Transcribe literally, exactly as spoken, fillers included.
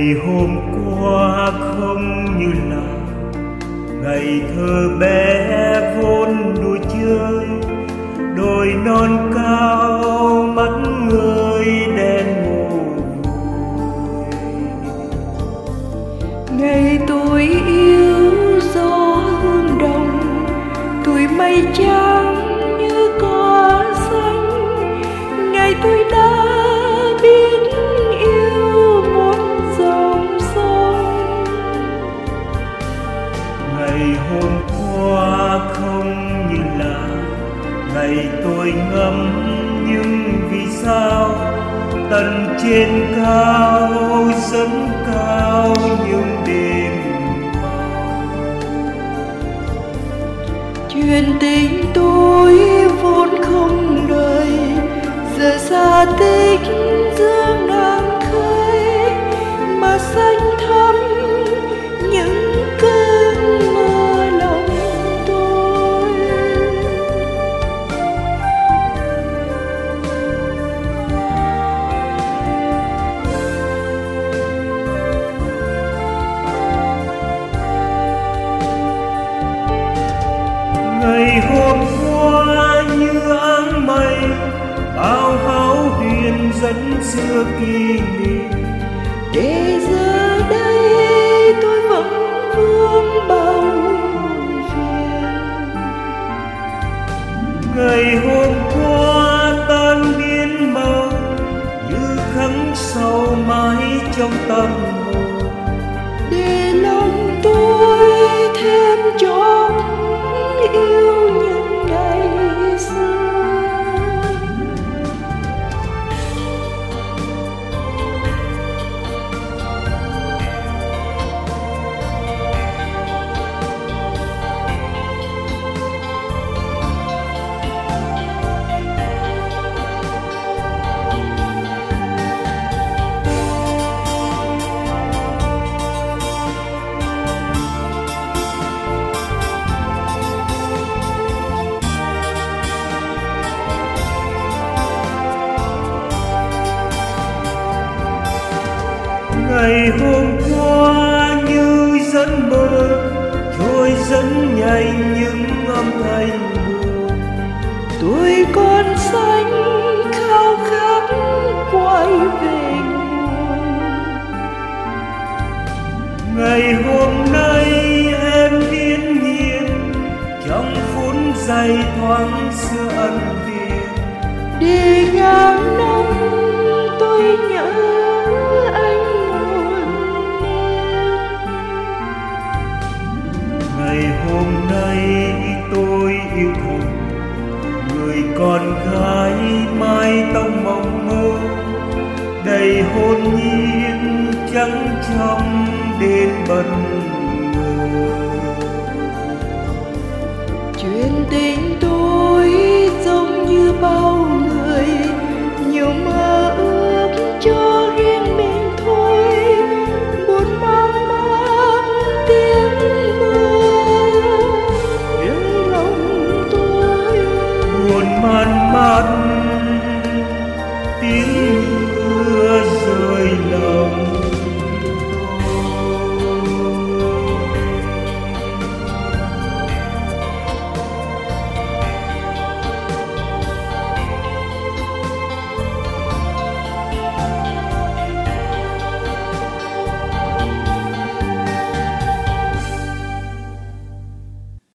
Ngày hôm qua không như là ngày thơ bé vốn đùa chơi, đồi non cao mắt người đen mồ vùi. Ngày tôi yêu gió hương đồng, tuổi mây trắng như cỏ xanh. Ngày tôi đã biết yêu một dòng sông. Ngày hôm qua không như là ngày tôi ngắm, nhưng vì sao tận trên cao rất cao những đêm màu. Chuyện tình tôi vốn không đời, giờ xa tích giữa ngang khơi mà xanh thắm những cơn mơ lòng tôi. Ngày hôm qua như áng mây, bao hão huyền dẫn xưa kỷ niệm. Để giờ đây tôi vẫn vương bao muộn phiền. Ngày hôm qua tan biến màu như khắc sâu mãi trong tâm hồn. Để lòng tôi thêm chót yêu những ngày xưa. Ngày hôm qua như giấc mơ, trôi dẫn nhanh những âm thanh buồn. Tuổi còn xanh khao khát quay về nguồn. Ngày hôm nay em yên nhiên trong phút giây thoáng xưa ân điển. Đi ngang năm tôi nhớ anh muôn niên. Ngày hôm nay tôi yêu thầm người con gái mái tóc mộng mơ, đầy hồn nhiên trắng trong đêm bần